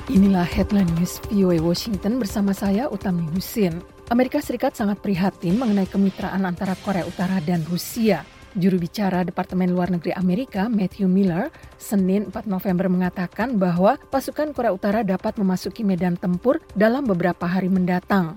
Inilah headline news VOA Washington bersama saya Utami Husin. Amerika Serikat sangat prihatin mengenai kemitraan antara Korea Utara dan Rusia. Juru bicara Departemen Luar Negeri Amerika, Matthew Miller, Senin 4 November mengatakan bahwa pasukan Korea Utara dapat memasuki medan tempur dalam beberapa hari mendatang.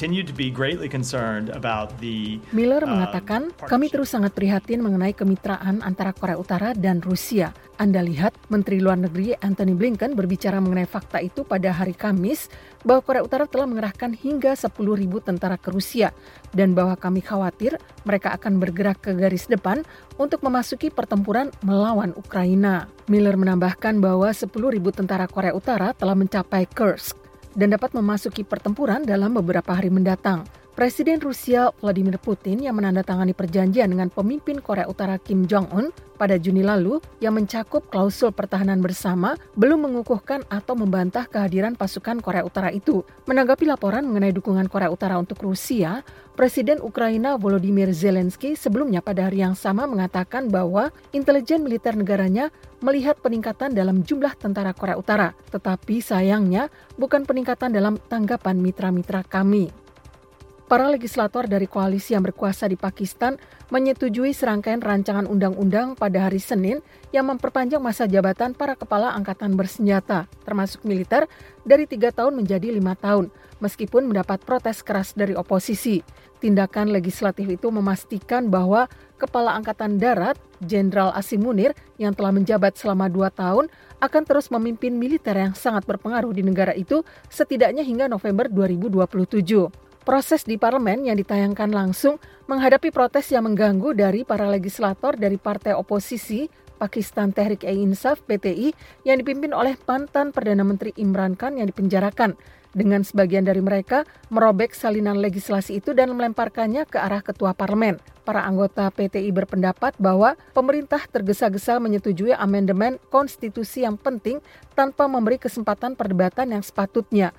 Miller mengatakan, kami terus sangat prihatin mengenai kemitraan antara Korea Utara dan Rusia. Anda lihat, Menteri Luar Negeri Antony Blinken berbicara mengenai fakta itu pada hari Kamis bahwa Korea Utara telah mengerahkan hingga 10.000 tentara ke Rusia dan bahwa kami khawatir mereka akan bergerak ke garis depan untuk memasuki pertempuran melawan Ukraina. Miller menambahkan bahwa 10.000 tentara Korea Utara telah mencapai Kursk dan dapat memasuki pertempuran dalam beberapa hari mendatang. Presiden Rusia Vladimir Putin yang menandatangani perjanjian dengan pemimpin Korea Utara Kim Jong-un pada Juni lalu yang mencakup klausul pertahanan bersama belum mengukuhkan atau membantah kehadiran pasukan Korea Utara itu. Menanggapi laporan mengenai dukungan Korea Utara untuk Rusia, Presiden Ukraina Volodymyr Zelensky sebelumnya pada hari yang sama mengatakan bahwa intelijen militer negaranya melihat peningkatan dalam jumlah tentara Korea Utara, tetapi sayangnya bukan peningkatan dalam tanggapan mitra-mitra kami. Para legislator dari koalisi yang berkuasa di Pakistan menyetujui serangkaian rancangan undang-undang pada hari Senin yang memperpanjang masa jabatan para kepala angkatan bersenjata, termasuk militer, dari 3 tahun menjadi 5 tahun, meskipun mendapat protes keras dari oposisi. Tindakan legislatif itu memastikan bahwa Kepala Angkatan Darat, Jenderal Asim Munir, yang telah menjabat selama 2 tahun, akan terus memimpin militer yang sangat berpengaruh di negara itu setidaknya hingga November 2027. Proses di parlemen yang ditayangkan langsung menghadapi protes yang mengganggu dari para legislator dari partai oposisi Pakistan Tehreek-e-Insaf (PTI) yang dipimpin oleh mantan Perdana Menteri Imran Khan yang dipenjarakan. Dengan sebagian dari mereka merobek salinan legislasi itu dan melemparkannya ke arah ketua parlemen. Para anggota PTI berpendapat bahwa pemerintah tergesa-gesa menyetujui amandemen konstitusi yang penting tanpa memberi kesempatan perdebatan yang sepatutnya.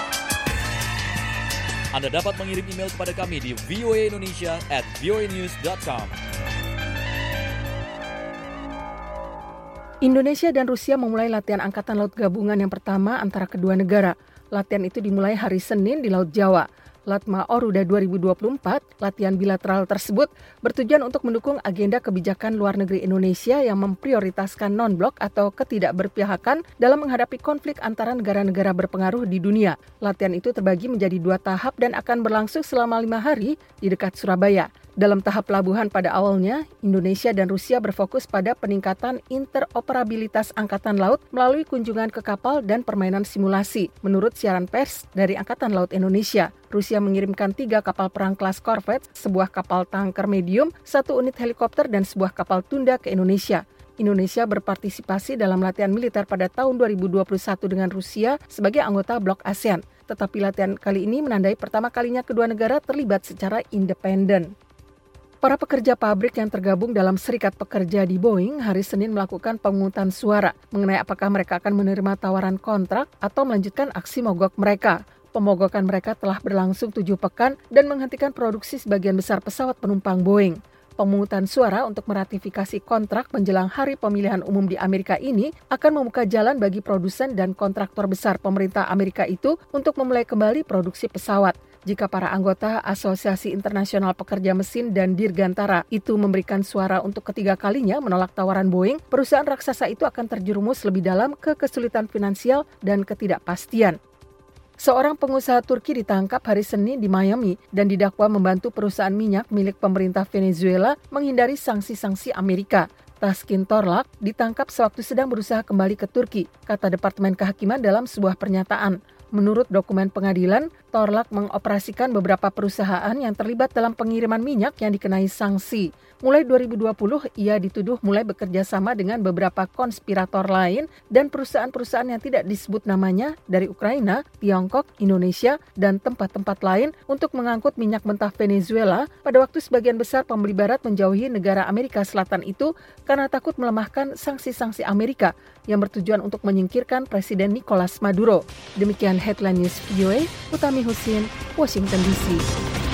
Anda dapat mengirim email kepada kami di voaindonesia@voanews.com. Indonesia dan Rusia memulai latihan Angkatan Laut Gabungan yang pertama antara kedua negara. Latihan itu dimulai hari Senin di Laut Jawa. Latma Oruda 2024, latihan bilateral tersebut bertujuan untuk mendukung agenda kebijakan luar negeri Indonesia yang memprioritaskan non-blok atau ketidakberpihakan dalam menghadapi konflik antara negara-negara berpengaruh di dunia. Latihan itu terbagi menjadi 2 tahap dan akan berlangsung selama 5 hari di dekat Surabaya. Dalam tahap pelabuhan pada awalnya, Indonesia dan Rusia berfokus pada peningkatan interoperabilitas Angkatan Laut melalui kunjungan ke kapal dan permainan simulasi. Menurut siaran pers dari Angkatan Laut Indonesia, Rusia mengirimkan 3 kapal perang kelas korvet, sebuah kapal tanker medium, 1 unit helikopter, dan sebuah kapal tunda ke Indonesia. Indonesia berpartisipasi dalam latihan militer pada tahun 2021 dengan Rusia sebagai anggota blok ASEAN. Tetapi latihan kali ini menandai pertama kalinya kedua negara terlibat secara independen. Para pekerja pabrik yang tergabung dalam Serikat Pekerja di Boeing hari Senin melakukan pemungutan suara mengenai apakah mereka akan menerima tawaran kontrak atau melanjutkan aksi mogok mereka. Pemogokan mereka telah berlangsung 7 pekan dan menghentikan produksi sebagian besar pesawat penumpang Boeing. Pemungutan suara untuk meratifikasi kontrak menjelang hari pemilihan umum di Amerika ini akan membuka jalan bagi produsen dan kontraktor besar pemerintah Amerika itu untuk memulai kembali produksi pesawat. Jika para anggota Asosiasi Internasional Pekerja Mesin dan Dirgantara itu memberikan suara untuk ketiga kalinya menolak tawaran Boeing, perusahaan raksasa itu akan terjerumus lebih dalam ke kesulitan finansial dan ketidakpastian. Seorang pengusaha Turki ditangkap hari Senin di Miami dan didakwa membantu perusahaan minyak milik pemerintah Venezuela menghindari sanksi-sanksi Amerika. Taskin Torlak ditangkap sewaktu sedang berusaha kembali ke Turki, kata Departemen Kehakiman dalam sebuah pernyataan. Menurut dokumen pengadilan, Torlak mengoperasikan beberapa perusahaan yang terlibat dalam pengiriman minyak yang dikenai sanksi. Mulai 2020, ia dituduh mulai bekerja sama dengan beberapa konspirator lain dan perusahaan-perusahaan yang tidak disebut namanya dari Ukraina, Tiongkok, Indonesia, dan tempat-tempat lain untuk mengangkut minyak mentah Venezuela pada waktu sebagian besar pembeli barat menjauhi negara Amerika Selatan itu karena takut melemahkan sanksi-sanksi Amerika yang bertujuan untuk menyingkirkan Presiden Nicolas Maduro. Demikian Headline News VOA, Utami Husin, Washington DC.